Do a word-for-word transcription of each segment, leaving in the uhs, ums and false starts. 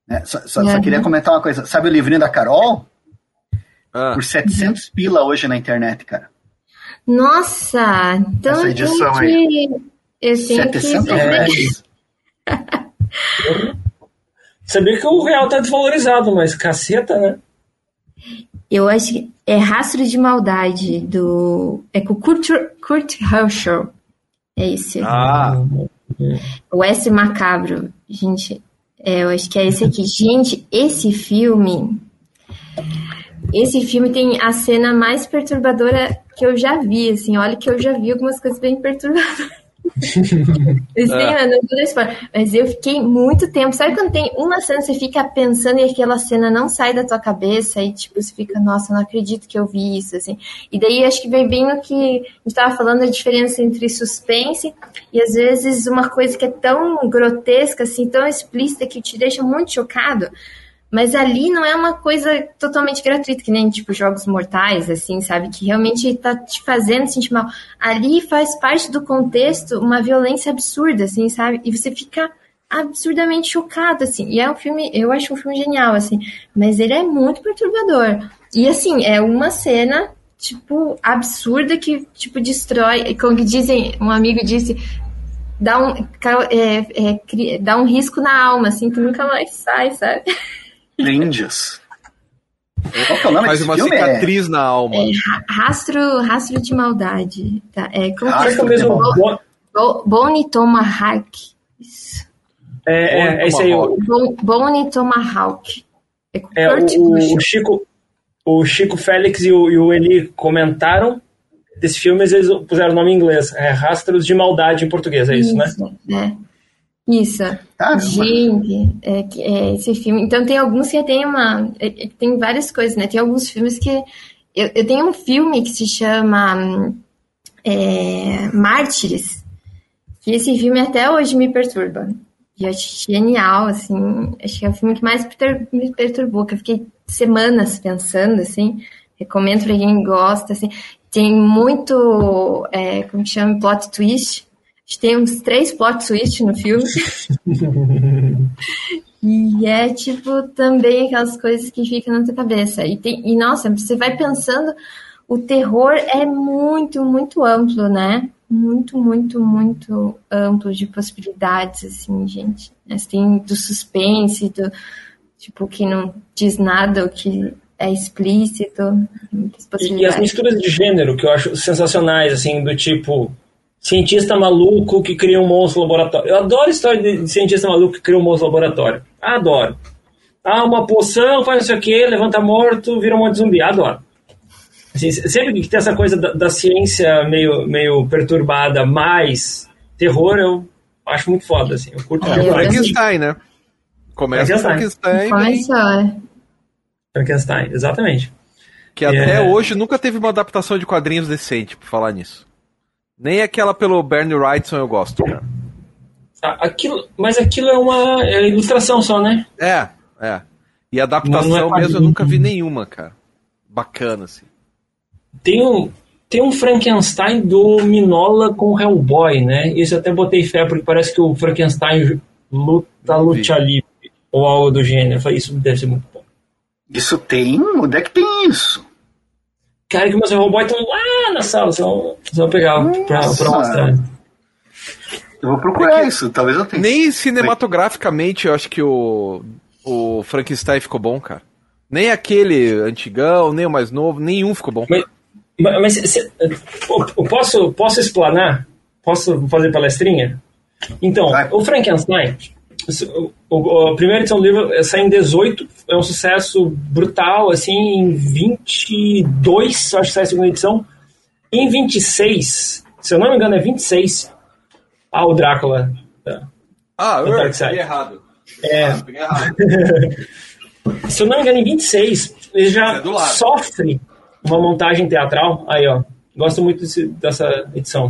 Né? Só, só, uhum. só queria comentar uma coisa. Sabe o livrinho da Carol? Ah. Por setecentos pila hoje na internet, cara. Nossa! Então essa edição que... aí. Eu tenho setecentos que... reais. Sabia que o real tá desvalorizado, mas caceta, né? Eu acho que é Rastro de Maldade, do... É com o Kurt, Kurt Russell. É esse. Ah! O S Macabro. Gente, é, eu acho que é esse aqui. Gente, esse filme... Esse filme tem a cena mais perturbadora que eu já vi, assim. Olha que eu já vi algumas coisas bem perturbadoras. Eu sei, ah. não vou dar spoiler, mas eu fiquei muito tempo. Sabe quando tem uma cena você fica pensando e aquela cena não sai da tua cabeça e tipo, você fica, nossa, não acredito que eu vi isso, assim. E daí acho que vem bem no que a gente estava falando, a diferença entre suspense e às vezes uma coisa que é tão grotesca, assim, tão explícita que te deixa muito chocado. Mas ali não é uma coisa totalmente gratuita, que nem, tipo, Jogos Mortais, assim, sabe? Que realmente tá te fazendo sentir mal. Ali faz parte do contexto uma violência absurda, assim, sabe? E você fica absurdamente chocado, assim. E é um filme, eu acho um filme genial, assim. Mas ele é muito perturbador. E, assim, é uma cena, tipo, absurda que, tipo, destrói... Como dizem, um amigo disse... Dá um, é, é, dá um risco na alma, assim, que nunca mais sai, sabe? Ninjas. Qual que é o nome Faz desse uma filme? cicatriz é... na alma. É, rastro, rastro de Maldade. Tá? É, como ah, que é o mesmo? Bo, Bo, Bone Tomahawk. Isso. É, é, é isso aí. O... Bone Tomahawk. É, é o, o, Chico, o Chico Félix e o, e o Eli comentaram desse filme, mas eles puseram o nome em inglês. É Rastros de Maldade em português, é isso, isso né? É. Isso. Ah, gente, é, é, esse filme... Então, tem alguns que tem uma... É, tem várias coisas, né? Tem alguns filmes que... Eu, eu tenho um filme que se chama é, Mártires, que esse filme até hoje me perturba. E eu acho genial, assim... Acho que é o filme que mais me perturbou, que eu fiquei semanas pensando, assim... Recomendo pra quem gosta, assim... Tem muito... É, como que chama? Plot twist... Tem uns três plot twists no filme. E é, tipo, também aquelas coisas que ficam na tua cabeça. E, tem, e, nossa, você vai pensando... O terror é muito, muito amplo, né? Muito, muito, muito amplo de possibilidades, assim, gente. Mas tem do suspense, do... Tipo, que não diz nada, o que é explícito. Muitas possibilidades. E as misturas de gênero, que eu acho sensacionais, assim, do tipo... Cientista maluco que cria um monstro laboratório. Eu adoro a história de cientista maluco que cria um monstro laboratório. Adoro. Ah, uma poção, faz não sei o que, levanta morto, vira um monte de zumbi. Adoro. Assim, sempre que tem essa coisa da, da ciência meio, meio perturbada, mais terror, eu acho muito foda. Assim. Eu curto é, Frankenstein, né? Começa com Frankenstein. Frankenstein. Frankenstein, exatamente. Que até é... hoje nunca teve uma adaptação de quadrinhos decente, por falar nisso. Nem aquela pelo Bernie Wrightson eu gosto, cara. Aquilo, mas aquilo é uma é ilustração só, né? É, é. E adaptação não, não é mesmo eu nunca vi nenhuma, cara. Bacana, assim. Tem um, tem um Frankenstein do Mignola com Hellboy, né? Esse eu até botei fé, porque parece que o Frankenstein luta, luta livre, ou algo do gênero. Eu falei, isso deve ser muito bom. Isso tem? Onde é que tem isso? Cara, que meus Hellboy estão lá na sala, só vão pegar pra, pra mostrar. Eu vou procurar é isso, talvez eu tenha. Nem cinematograficamente eu acho que o, o Frankenstein ficou bom, cara. Nem aquele antigão, nem o mais novo, nenhum ficou bom. Mas, mas se, eu posso, posso explanar? Posso fazer palestrinha? Então, Vai. o Frankenstein, o, a primeira edição do livro sai em dezoito, é um sucesso brutal, assim, em vinte e dois, acho que sai a segunda edição. Em vinte e seis, se eu não me engano é vinte e seis, ah, o Drácula. Tá. Ah, eu peguei errado. É. Ah, peguei errado. Se eu não me engano, em vinte e seis, ele já é sofre uma montagem teatral. Aí, ó, gosto muito desse, dessa edição.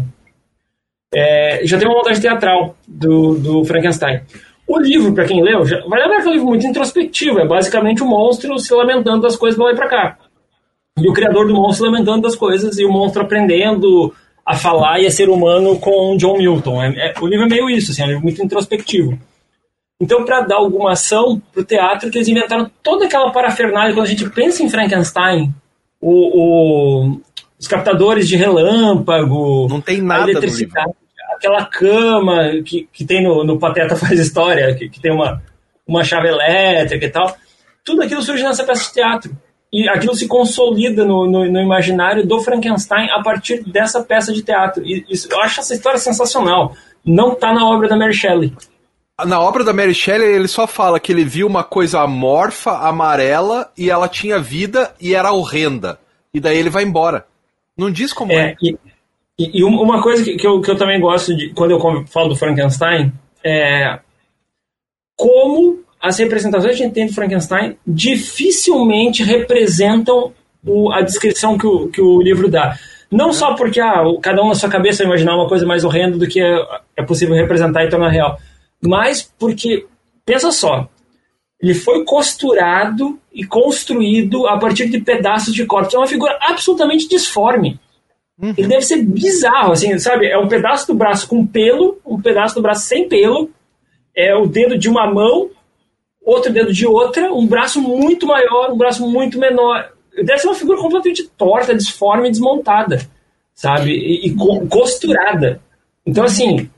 É, já tem uma montagem teatral do, do Frankenstein. O livro, para quem leu, já, vai lembrar que é um livro muito introspectivo. É basicamente o monstro se lamentando das coisas pra lá e pra cá. E o criador do monstro lamentando das coisas e o monstro aprendendo a falar e a ser humano com John Milton. É, é, o livro é meio isso, assim, é um livro muito introspectivo. Então, para dar alguma ação pro teatro, que eles inventaram toda aquela parafernália. Quando a gente pensa em Frankenstein, o, o, os captadores de relâmpago, não tem nada a eletricidade, aquela cama que, que tem no, no Pateta Faz História, que, que tem uma, uma chave elétrica e tal, tudo aquilo surge nessa peça de teatro. E aquilo se consolida no, no, no imaginário do Frankenstein a partir dessa peça de teatro. E isso, eu acho essa história sensacional. Não está na obra da Mary Shelley. Na obra da Mary Shelley, ele só fala que ele viu uma coisa amorfa, amarela, e ela tinha vida e era horrenda. E daí ele vai embora. Não diz como é. é. E, e uma coisa que, que, eu, que eu também gosto de quando eu falo do Frankenstein é como as representações que a gente tem do Frankenstein dificilmente representam o, a descrição que o, que o livro dá. Não é. só porque ah, cada um na sua cabeça vai imaginar uma coisa mais horrenda do que é, é possível representar e tornar real. Mas porque, pensa só, ele foi costurado e construído a partir de pedaços de corpos. É uma figura absolutamente disforme. Uhum. Ele deve ser bizarro, assim, sabe? É um pedaço do braço com pelo, um pedaço do braço sem pelo, é o dedo de uma mão, outro dedo de outra, um braço muito maior, um braço muito menor. Deve ser uma figura completamente torta, disforme, desmontada, sabe? E, e co- costurada. Então, assim...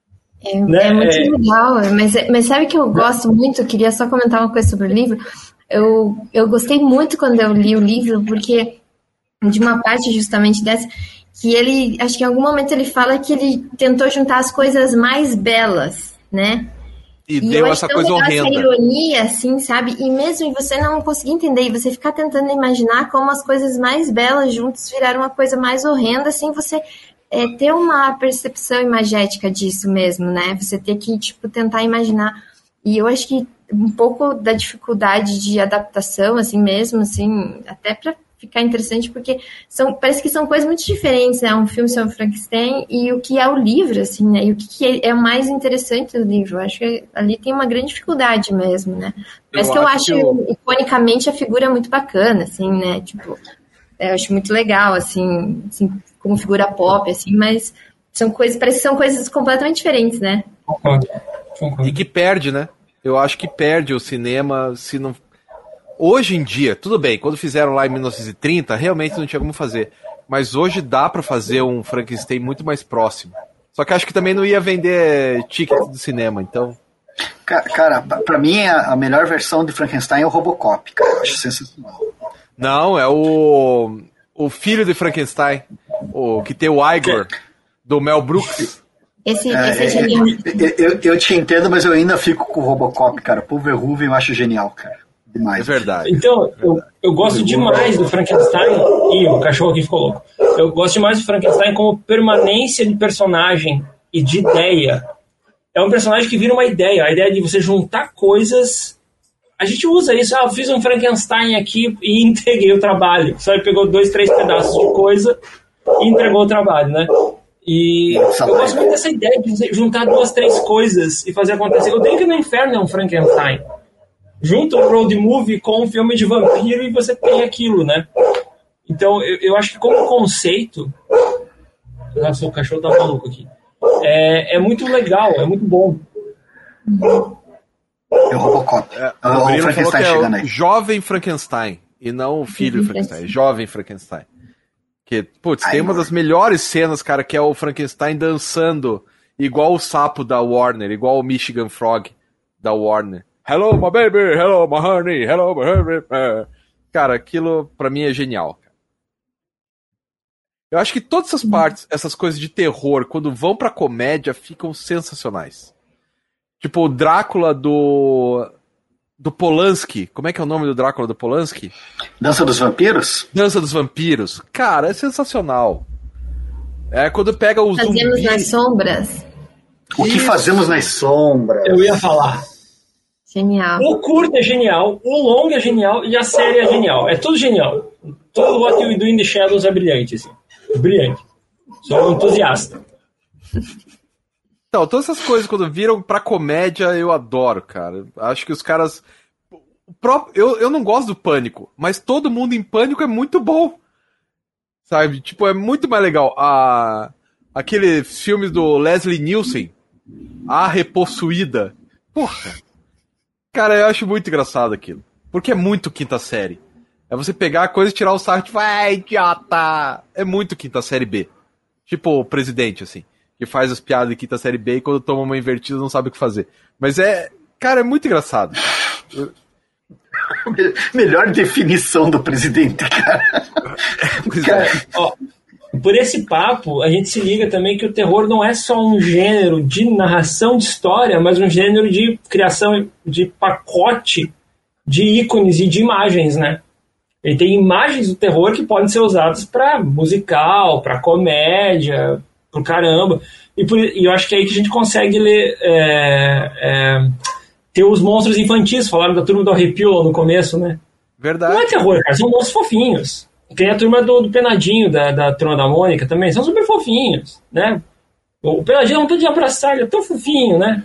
É, né? é muito é... legal, mas, mas sabe que eu gosto muito, eu queria só comentar uma coisa sobre o livro. Eu, eu gostei muito quando eu li o livro, porque de uma parte justamente dessa, que ele, acho que em algum momento ele fala que ele tentou juntar as coisas mais belas, né? E, e deu essa coisa horrenda. Essa ironia, assim, sabe? E mesmo você não conseguir entender, e você ficar tentando imaginar como as coisas mais belas juntas viraram uma coisa mais horrenda, assim, você... É ter uma percepção imagética disso mesmo, né? Você ter que, tipo, tentar imaginar. E eu acho que um pouco da dificuldade de adaptação, assim mesmo, assim, até para ficar interessante, porque são, parece que são coisas muito diferentes, né? Um filme sobre Frankenstein e o que é o livro, assim, né? E o que é o mais interessante do livro. Eu acho que ali tem uma grande dificuldade mesmo, né? Mas eu que eu acho, que eu... iconicamente, a figura é muito bacana, assim, né? Tipo, eu acho muito legal, assim, assim como figura pop, assim, mas são coisas, parece que são coisas completamente diferentes, né? Concordo. Concordo. E que perde, né? Eu acho que perde o cinema se não... Hoje em dia, tudo bem, quando fizeram lá em mil novecentos e trinta, realmente não tinha como fazer. Mas hoje dá pra fazer um Frankenstein muito mais próximo. Só que acho que também não ia vender ticket do cinema, então... Cara, pra mim a melhor versão de Frankenstein é o Robocop, cara. Eu acho sensacional. Não, é o... O filho de Frankenstein. O que tem o Igor, do Mel Brooks. Esse, é, esse é genial. Eu, eu, eu te entendo, mas eu ainda fico com o Robocop, cara. Paul Verhoeven eu acho genial, cara. Demais. É verdade. Então, é verdade. Eu, eu gosto demais do Frankenstein. Ih, o cachorro aqui ficou louco. Eu gosto demais do Frankenstein como permanência de personagem e de ideia. É um personagem que vira uma ideia. A ideia de você juntar coisas... A gente usa isso. Ah, eu fiz um Frankenstein aqui e entreguei o trabalho. Só ele pegou dois, três pedaços de coisa e entregou o trabalho, né? E eu gosto muito dessa ideia de juntar duas, três coisas e fazer acontecer. O Drink no Inferno é um Frankenstein. Junta um road movie com um filme de vampiro e você tem aquilo, né? Então, eu, eu acho que como conceito... Nossa, o cachorro tá maluco aqui. É, é muito legal, é muito bom. É o Robocop. É, o, o Frankenstein chegando aí. Jovem Frankenstein, e não o filho Frankenstein. Jovem Frankenstein. Que, putz, Ai, tem uma das melhores cenas, cara, que é o Frankenstein dançando igual o sapo da Warner, igual o Michigan Frog da Warner. Hello, my baby, hello, my honey, hello, my honey. Cara, aquilo pra mim é genial. Eu acho que todas essas partes, essas coisas de terror, quando vão pra comédia, ficam sensacionais. Tipo, o Drácula do... do Polanski. Como é que é o nome do Drácula do Polanski? Dança dos Vampiros? Dança dos Vampiros. Cara, é sensacional. É quando pega os Fazemos zumbi... nas sombras. O que fazemos nas sombras? Eu ia falar. Genial. O curto é genial, o longo é genial e a série é genial. É tudo genial. Todo o What You Do in the Shadows é brilhante, assim. Brilhante. Sou um entusiasta. Então, todas essas coisas quando viram pra comédia, eu adoro, cara. Acho que os caras... O próprio... eu, eu não gosto do Pânico, mas Todo Mundo em Pânico é muito bom. Sabe? Tipo, é muito mais legal. A... Aquele filme do Leslie Nielsen, A Repossuída. Porra, Cara, eu acho muito engraçado aquilo. Porque é muito quinta série. É você pegar a coisa e tirar o sarro e tipo, ai, idiota! É muito quinta série B. Tipo o presidente, assim. Que faz as piadas de quinta série B e quando toma uma invertida não sabe o que fazer. Mas é... Cara, é muito engraçado. Melhor definição do presidente, cara. Cara, ó, por esse papo, a gente se liga também que o terror não é só um gênero de narração de história, mas um gênero de criação de pacote de ícones e de imagens, né? Ele tem imagens do terror que podem ser usadas para musical, para comédia, pro caramba. E, por, e eu acho que é aí que a gente consegue ler, é, é, ter os monstros infantis. Falaram da Turma do Arrepio no começo, né? Verdade. Não é terror, cara, são monstros fofinhos. Tem a turma do, do Penadinho, da, da Turma da Mônica também, são super fofinhos, né? O Penadinho não tem de abraçar, ele é tão fofinho, né?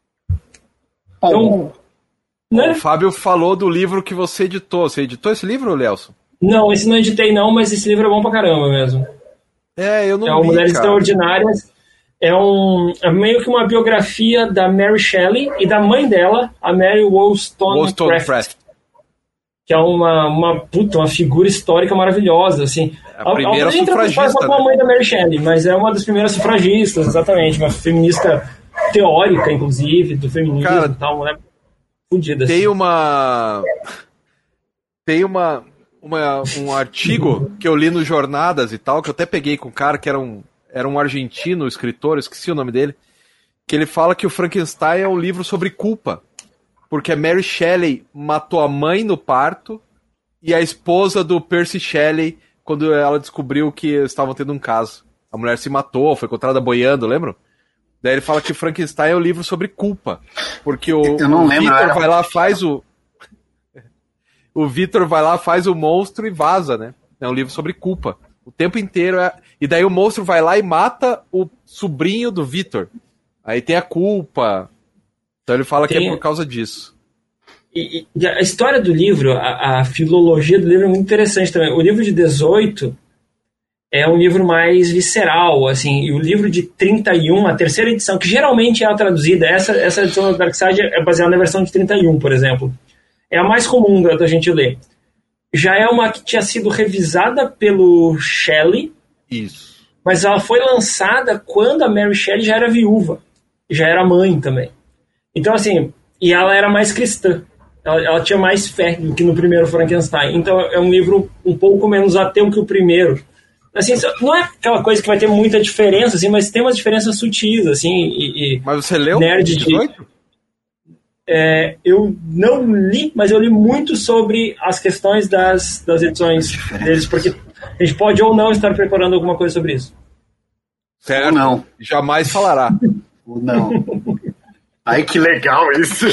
Então, né? O Fábio falou do livro que você editou. Você editou esse livro, Lelson? Não, esse não editei não, mas esse livro é bom pra caramba mesmo. É, eu não É o li, Mulheres cara. Extraordinárias. É, um, é meio que uma biografia da Mary Shelley e da mãe dela, a Mary Wollstonecraft. Que é uma, uma, puta, uma figura histórica maravilhosa, assim. A primeira a, sufragista, entra com a mãe da Mary Shelley, mas é uma das primeiras sufragistas, exatamente, uma feminista teórica, inclusive, do feminismo. Cara, e tal, né? Fudida, tem assim. uma... Tem uma, uma... um artigo que eu li no Jornadas e tal, que eu até peguei com um cara que era um, era um argentino, escritor, eu esqueci o nome dele, que ele fala que o Frankenstein é um livro sobre culpa. Porque a Mary Shelley matou a mãe no parto e a esposa do Percy Shelley quando ela descobriu que estavam tendo um caso. A mulher se matou, foi encontrada boiando, lembram? Daí ele fala que Frankenstein é um livro sobre culpa. Porque o, o Victor vai lá, faz o... O Victor vai lá, faz o monstro e vaza, né? É um livro sobre culpa. O tempo inteiro é... E daí o monstro vai lá e mata o sobrinho do Victor. Aí tem a culpa... Então ele fala tem... que é por causa disso. E, e a história do livro, a, a filologia do livro é muito interessante também. O livro de dezoito é um livro mais visceral, assim, e o livro de trinta e um, a terceira edição, que geralmente é a traduzida, essa, essa edição da Darkside é baseada na versão de trinta e um, por exemplo. É a mais comum da gente ler. Já é uma que tinha sido revisada pelo Shelley. Isso. Mas ela foi lançada quando a Mary Shelley já era viúva. Já era mãe também. Então, assim, e ela era mais cristã. Ela, ela tinha mais fé do que no primeiro Frankenstein. Então, é um livro um pouco menos ateu que o primeiro. Assim, não é aquela coisa que vai ter muita diferença, assim, mas tem umas diferenças sutis, assim, e... e mas você leu nerd dezoito? De, é, eu não li, mas eu li muito sobre as questões das, das edições deles, porque a gente pode ou não estar preparando alguma coisa sobre isso. Certo? Ou não. Jamais falará. Ou não. Ai, que legal isso!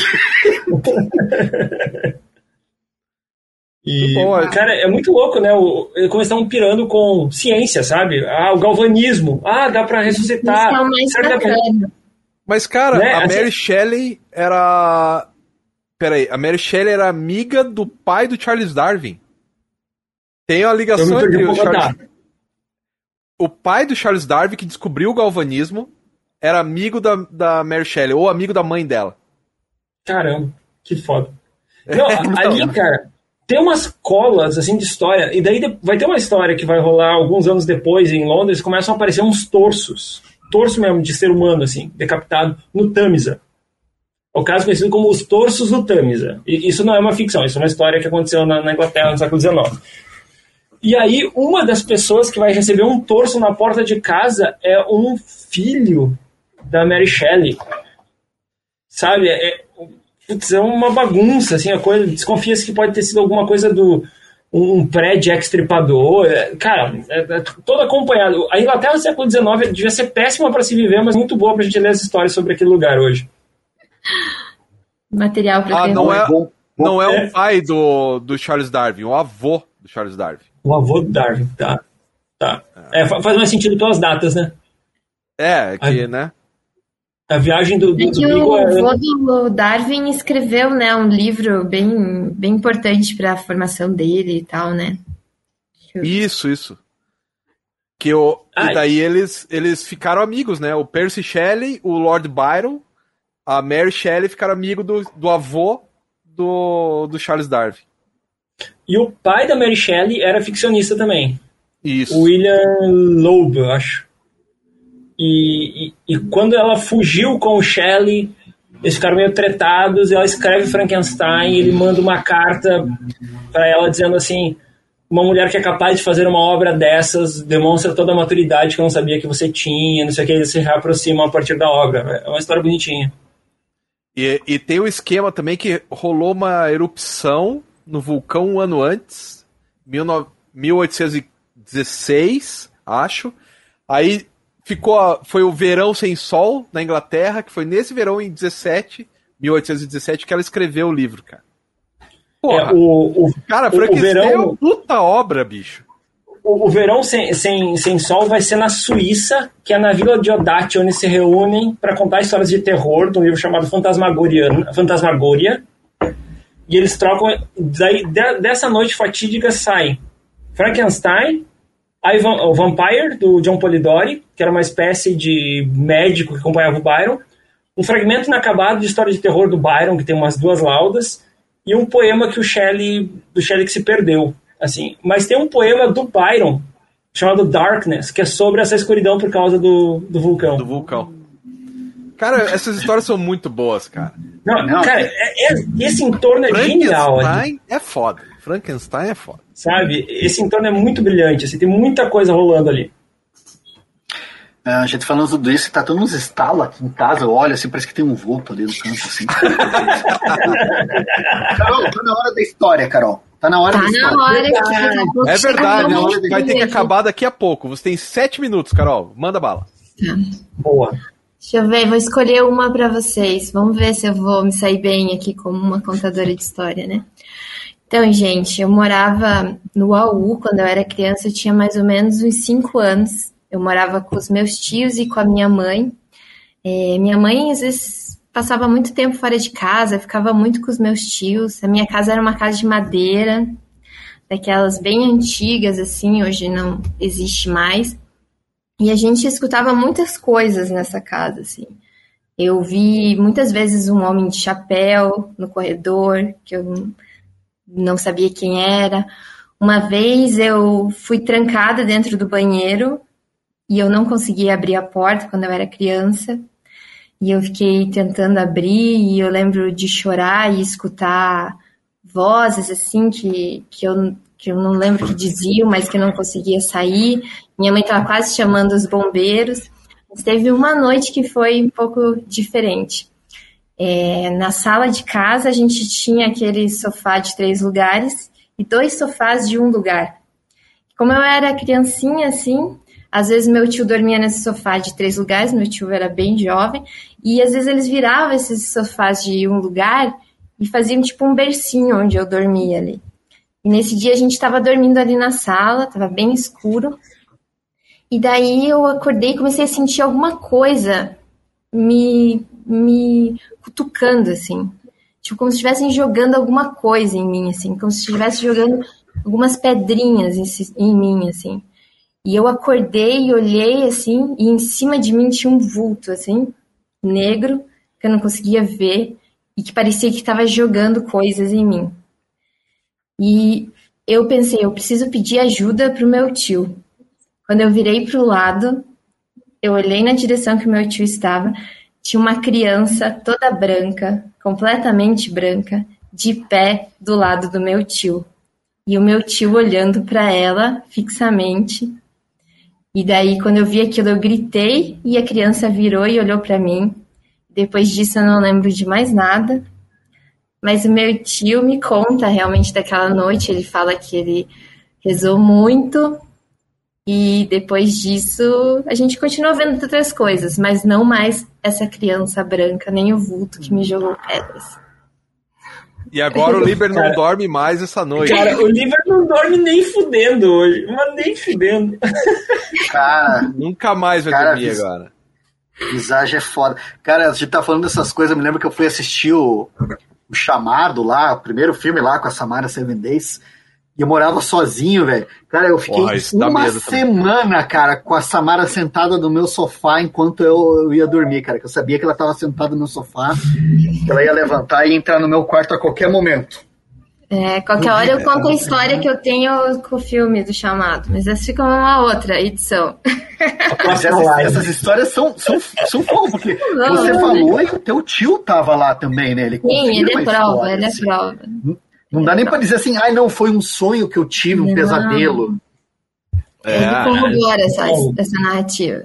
E, bom, cara, é muito louco, né? O, como eles estão pirando com ciência, sabe? Ah, o galvanismo. Ah, dá pra ressuscitar. Será que dá pra... Mas, cara, né? a assim... Mary Shelley era... Peraí, a Mary Shelley era amiga do pai do Charles Darwin. Tem uma ligação entre o Charles... O pai do Charles Darwin, que descobriu o galvanismo, era amigo da, da Mary Shelley, ou amigo da mãe dela. Caramba, que foda. Não, ali, cara... Tem umas colas, assim, de história, e daí vai ter uma história que vai rolar alguns anos depois em Londres, começam a aparecer uns torsos, torso mesmo, de ser humano, assim, decapitado, no Tâmisa. É o caso conhecido como os torsos do Tâmisa. E isso não é uma ficção, isso é uma história que aconteceu na, na Inglaterra no século dezenove. E aí, uma das pessoas que vai receber um torso na porta de casa é um filho da Mary Shelley. Sabe, é... Putz, é uma bagunça, assim, a coisa, desconfia-se que pode ter sido alguma coisa do um pré-Jack Stripador, é, cara, é, é todo acompanhado. A Inglaterra do século dezenove devia ser péssima para se viver, mas muito boa pra gente ler as histórias sobre aquele lugar hoje. Material pra Ah, não é, não é o pai do, do Charles Darwin, o avô do Charles Darwin. O avô do Darwin, tá. tá. É, faz mais sentido pelas datas, né? É, que, a... né? A viagem do, do, é que do o avô do Darwin escreveu, né, um livro bem, bem importante para a formação dele e tal, né? Isso, isso. Que o, e daí eles, eles ficaram amigos, né? O Percy Shelley, o Lord Byron, a Mary Shelley ficaram amigos do, do avô do, do Charles Darwin. E o pai da Mary Shelley era ficcionista também. Isso. O William Loeb, eu acho. E, e, e quando ela fugiu com o Shelley, eles ficaram meio tretados, e ela escreve Frankenstein, e ele manda uma carta para ela dizendo assim: uma mulher que é capaz de fazer uma obra dessas demonstra toda a maturidade que eu não sabia que você tinha, não sei o que, eles se reaproximam a partir da obra. É uma história bonitinha. E, e tem o esquema também que rolou uma erupção no vulcão um ano antes, mil oitocentos e dezesseis, acho. Aí ficou a, foi o verão sem sol na Inglaterra, que foi nesse verão em dezessete, mil oitocentos e dezessete, que ela escreveu o livro, cara. Porra, é, o, o, cara, Frankenstein verão, é uma puta obra, bicho. O, o verão sem, sem, sem sol vai ser na Suíça, que é na Vila Diodati, onde se reúnem para contar histórias de terror, de um livro chamado Fantasmagoria. Fantasmagoria. E eles trocam. Daí, de, dessa noite fatídica sai Frankenstein, Ivan, o Vampire, do John Polidori, que era uma espécie de médico que acompanhava o Byron, um fragmento inacabado de história de terror do Byron, que tem umas duas laudas, e um poema que o Shelley, do Shelley que se perdeu. Assim. Mas tem um poema do Byron, chamado Darkness, que é sobre essa escuridão por causa do, do vulcão. Do vulcão. Cara, essas histórias são muito boas, cara. Não, não. Cara, é, é, esse entorno é genial. Frankenstein é foda. Frankenstein é foda. Sabe? Esse entorno é muito brilhante. Assim, tem muita coisa rolando ali. É, a gente falando tudo isso, tá tendo uns estalos aqui em casa, eu olho assim, parece que tem um vulto ali no canto, assim. Carol, tá na hora da história, Carol. Tá na hora tá da história. Na hora que é verdade, a gente vai ter que acabar daqui a pouco. Você tem sete minutos, Carol. Manda bala. Tá. Boa. Deixa eu ver, vou escolher uma pra vocês. Vamos ver se eu vou me sair bem aqui como uma contadora de história, né? Então, gente, eu morava no A U quando eu era criança, eu tinha mais ou menos uns cinco anos. Eu morava com os meus tios e com a minha mãe. É, minha mãe, às vezes, passava muito tempo fora de casa, ficava muito com os meus tios. A minha casa era uma casa de madeira, daquelas bem antigas, assim, hoje não existe mais. E a gente escutava muitas coisas nessa casa, assim. Eu vi muitas vezes um homem de chapéu no corredor, que eu não sabia quem era. Uma vez eu fui trancada dentro do banheiro e eu não conseguia abrir a porta quando eu era criança. E eu fiquei tentando abrir e eu lembro de chorar e escutar vozes, assim, que, que, eu, que eu não lembro o que diziam, mas que eu não conseguia sair. Minha mãe estava quase chamando os bombeiros. Mas teve uma noite que foi um pouco diferente. É, na sala de casa, a gente tinha aquele sofá de três lugares e dois sofás de um lugar. Como eu era criancinha, assim, às vezes meu tio dormia nesse sofá de três lugares, meu tio era bem jovem, e às vezes eles viravam esses sofás de um lugar e faziam tipo um bercinho onde eu dormia ali. E nesse dia a gente estava dormindo ali na sala, estava bem escuro, e daí eu acordei e comecei a sentir alguma coisa me, me cutucando, assim. Tipo, como se estivessem jogando alguma coisa em mim, assim. Como se estivessem jogando algumas pedrinhas em, em mim, assim. E eu acordei e olhei, assim, e em cima de mim tinha um vulto, assim, negro, que eu não conseguia ver, e que parecia que estava jogando coisas em mim. E eu pensei, eu preciso pedir ajuda pro meu tio. Quando eu virei pro lado, eu olhei na direção que o meu tio estava, tinha uma criança toda branca, completamente branca, de pé do lado do meu tio. E o meu tio olhando para ela fixamente. E daí, quando eu vi aquilo, eu gritei e a criança virou e olhou para mim. Depois disso, eu não lembro de mais nada. Mas o meu tio me conta realmente daquela noite. Ele fala que ele rezou muito. E depois disso, a gente continuou vendo outras coisas, mas não mais essa criança branca, nem o vulto que me jogou pedras. E agora o Liber não cara, dorme mais essa noite. Cara, o Liber não dorme nem fudendo hoje, mas nem fudendo. Cara, nunca mais vai cara, dormir vis... agora. Visagem é foda. Cara, a gente tá falando dessas coisas, eu me lembro que eu fui assistir o, o Chamado lá, o primeiro filme lá com a Samara Seven Days. E eu morava sozinho, velho. Cara, eu fiquei Porra, uma semana, cara, com a Samara sentada no meu sofá enquanto eu, eu ia dormir, cara. Que eu sabia que ela tava sentada no sofá, que ela ia levantar e entrar no meu quarto a qualquer momento. É, qualquer hora eu conto a história que eu tenho com o filme do Chamado, mas essa fica uma outra edição. Mas essas, essas histórias são, são, são fogo, porque não, você não, falou não. E o teu tio tava lá também, né? Ele Sim, ele é prova, ele é assim. prova. Não dá nem pra dizer assim, ai não, foi um sonho que eu tive, um não. pesadelo. É, ele corrobora essa, essa narrativa.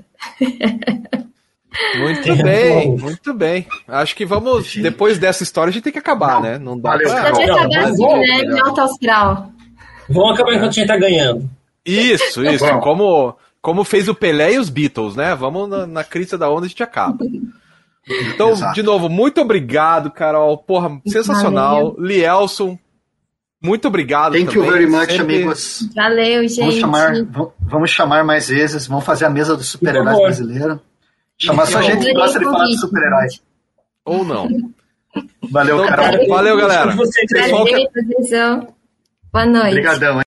Muito bem, muito bem. Acho que vamos, depois dessa história, a gente tem que acabar, não, né? Não dá valeu, pra... Pode acabar assim, né? Em alto astral. Vamos acabar enquanto a gente tá ganhando. Isso, isso. Tá como, como fez o Pelé e os Beatles, né? Vamos na, na crista da onda, a gente acaba. Então, Exato. De novo, muito obrigado, Carol. Porra, sensacional. Valeu. Lielson, muito obrigado Thank também. you very much, Sempre... amigos. Valeu, gente. Vamos chamar, vamos chamar mais vezes. Vamos fazer a mesa dos super-heróis brasileiros. Chamar só gente que gosta de falar de super-heróis. Ou não. Valeu, então, Carol. Valeu, galera. Prazer, Boa noite. Obrigadão, hein?